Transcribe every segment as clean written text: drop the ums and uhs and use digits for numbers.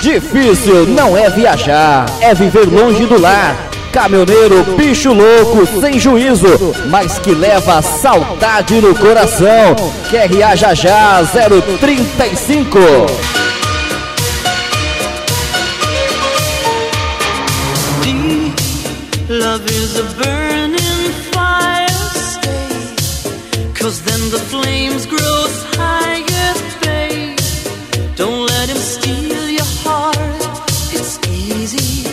Difícil não é viajar, é viver longe do lar. Caminhoneiro, bicho louco, sem juízo, mas que leva saudade no coração. QRA já 035. Love is a burning fire, stay, 'cause then the flames grow higher, babe. Don't let him steal your heart, it's easy,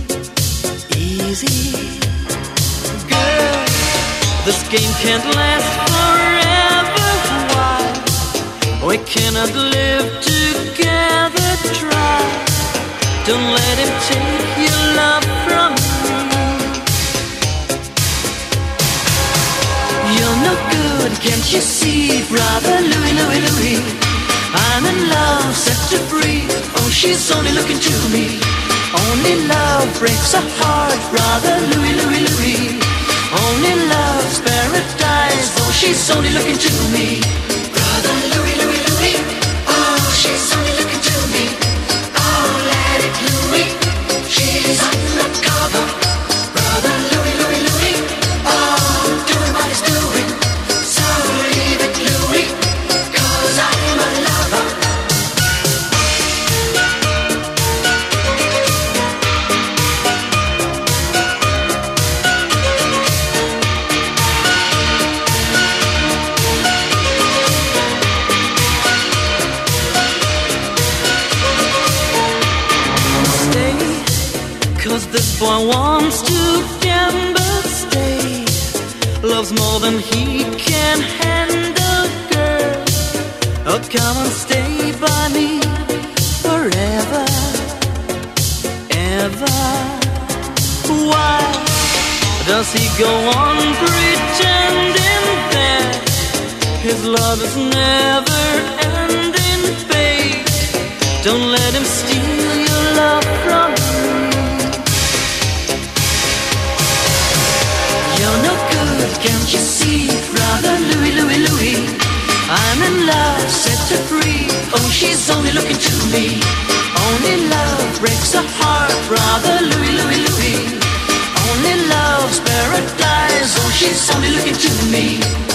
easy. Girl, this game can't last forever, why? We cannot live together, try. Don't let him take your love from you. You're no good, can't you see, brother Louie, Louie, Louie? I'm in love, set to free. Oh, she's only looking to me. Only love breaks a heart, brother Louie, Louie, Louie. Only love's paradise. Oh, she's only looking to me. Brother Louie, Louie, Louie. Oh, she's only looking to me. Oh, let it Louie. She's undercover. Brother Louie, Louie, Louie. Oh, doing what he's doing. So leave it Louie, 'cause I'm a lover. Stay, 'cause this boy wants to gamble, stay. Loves more than he can handle, girl. Oh, come and stay by me forever, ever. Why does he go on pretending that his love is never ending, babe? Don't let him steal your love from me. You're no good, can't you see, brother Louie, Louie, Louie? I'm in love, set to free. Oh, she's only looking to me. Only love breaks a heart, brother Louie, Louie, Louie. Only love's paradise. Oh, she's only looking to me.